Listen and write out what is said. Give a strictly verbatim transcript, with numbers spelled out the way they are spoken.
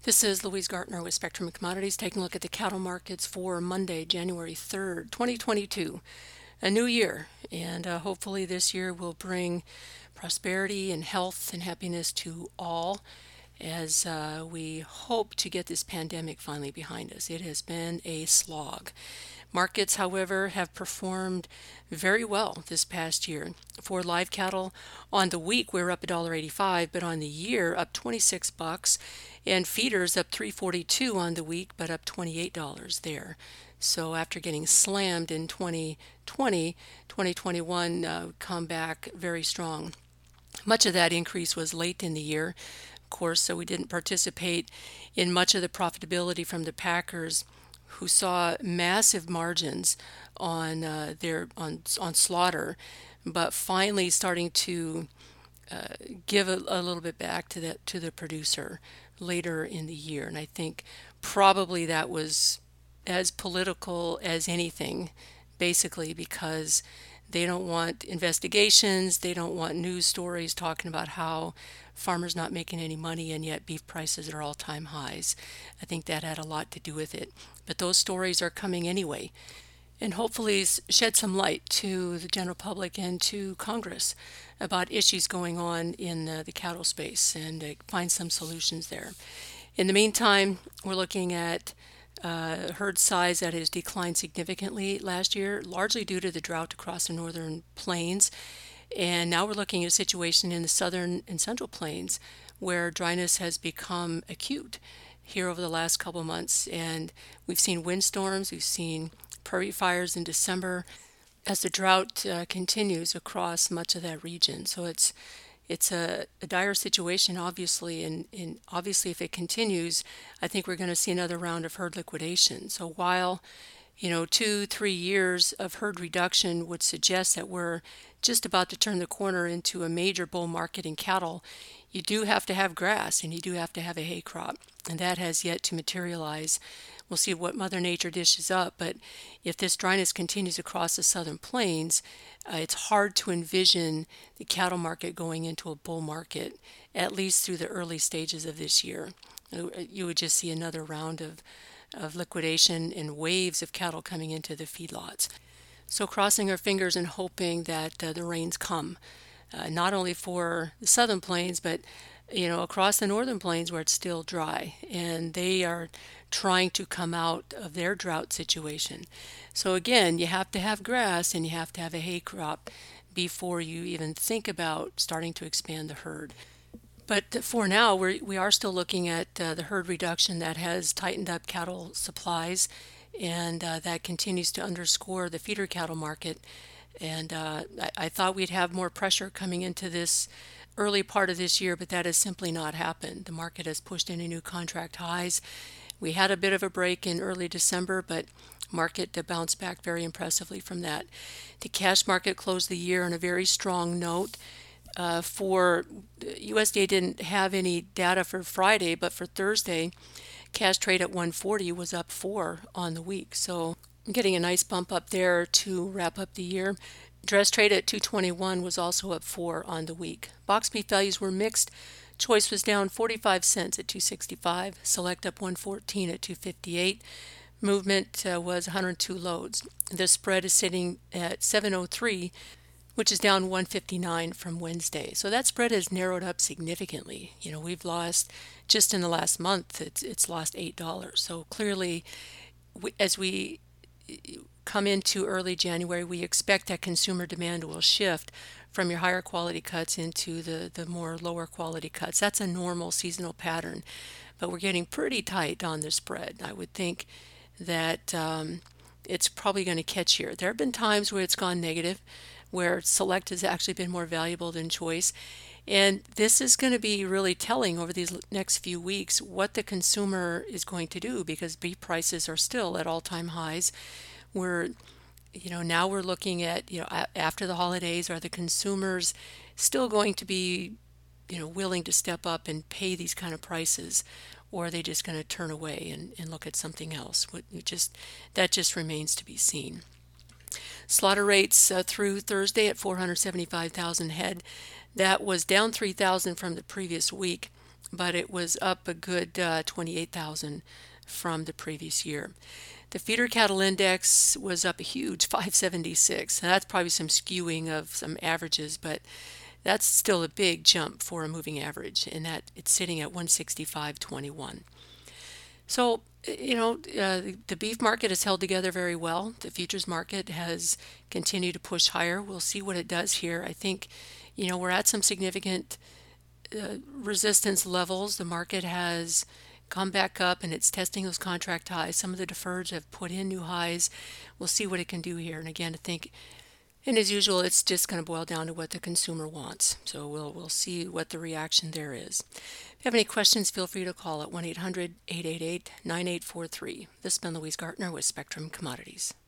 This is Louise Gartner with Spectrum Commodities taking a look at the cattle markets for Monday, January third, twenty twenty-two. A new year, and uh, hopefully this year will bring prosperity and health and happiness to all as uh, we hope to get this pandemic finally behind us. It has been a slog. Markets, however, have performed very well this past year. For live cattle, on the week we're up one dollar eighty-five, but on the year up twenty-six bucks, and feeders up three forty-two on the week, but up twenty-eight dollars there. So after getting slammed in twenty twenty, twenty twenty-one uh, come back very strong. Much of that increase was late in the year, of course, so we didn't participate in much of the profitability from the packers who saw massive margins on uh, their on on slaughter, but finally starting to uh, give a, a little bit back to that to the producer later in the year. And I think probably that was as political as anything, basically because they don't want investigations, they don't want news stories talking about how farmers not making any money and yet beef prices are all-time highs. I think that had a lot to do with it. But those stories are coming anyway, and hopefully shed some light to the general public and to Congress about issues going on in uh, the cattle space and uh, find some solutions there. In the meantime, we're looking at uh, herd size that has declined significantly last year, largely due to the drought across the northern plains. And now we're looking at a situation in the southern and central plains where dryness has become acute here over the last couple of months. And we've seen windstorms, we've seen prairie fires in December as the drought uh, continues across much of that region. So it's it's a, a dire situation, obviously, and, and obviously if it continues, I think we're going to see another round of herd liquidation. So while you know, two, three years of herd reduction would suggest that we're just about to turn the corner into a major bull market in cattle, you do have to have grass and you do have to have a hay crop, and that has yet to materialize. We'll see what Mother Nature dishes up, but if this dryness continues across the southern plains, uh, it's hard to envision the cattle market going into a bull market, at least through the early stages of this year. You would just see another round of of liquidation and waves of cattle coming into the feedlots. So crossing our fingers and hoping that uh, the rains come, uh, not only for the southern plains, but you know across the northern plains where it's still dry, and they are trying to come out of their drought situation. So again, you have to have grass and you have to have a hay crop before you even think about starting to expand the herd. But for now, we're, we are still looking at uh, the herd reduction that has tightened up cattle supplies, and uh, that continues to underscore the feeder cattle market. And uh, I, I thought we'd have more pressure coming into this early part of this year, but that has simply not happened. The market has pushed into new contract highs. We had a bit of a break in early December, but market to bounce back very impressively from that. The cash market closed the year on a very strong note. Uh, for U S D A didn't have any data for Friday, but for Thursday, cash trade at one forty was up four on the week. So getting a nice bump up there to wrap up the year. Dress trade at two twenty-one was also up four on the week. Box beef values were mixed. Choice was down forty-five cents at two sixty-five. Select up one fourteen at two fifty-eight. Movement uh, was one hundred two loads. The spread is sitting at seven oh three, which is down one fifty-nine from Wednesday. So that spread has narrowed up significantly. You know, we've lost, just in the last month, it's it's lost eight dollars. So clearly, we, as we come into early January, we expect that consumer demand will shift from your higher quality cuts into the, the more lower quality cuts. That's a normal seasonal pattern. But we're getting pretty tight on the spread. I would think that um, it's probably going to catch here. There have been times where it's gone negative, where select has actually been more valuable than choice. And this is going to be really telling over these next few weeks what the consumer is going to do, because beef prices are still at all-time highs. We're, you know, now we're looking at, you know, a- after the holidays, are the consumers still going to be, you know, willing to step up and pay these kind of prices, or are they just going to turn away and, and look at something else? What you just that just remains to be seen. Slaughter rates uh, through Thursday at four hundred seventy-five thousand head. That was down three thousand from the previous week. but it was up a good uh, twenty-eight thousand from the previous year. The feeder cattle index was up a huge five seventy-six. Now that's probably some skewing of some averages, but that's still a big jump for a moving average, in that it's sitting at one sixty-five twenty-one. So, you know, uh, the beef market has held together very well. The futures market has continued to push higher. We'll see what it does here. I think, you know, we're at some significant uh, resistance levels. The market has come back up and it's testing those contract highs. Some of the deferreds have put in new highs. We'll see what it can do here. And again, I think, and as usual, it's just going to boil down to what the consumer wants. So we'll we'll see what the reaction there is. If you have any questions, feel free to call at one eight hundred, eight eight eight, nine eight four three. This has been Louise Gartner with Spectrum Commodities.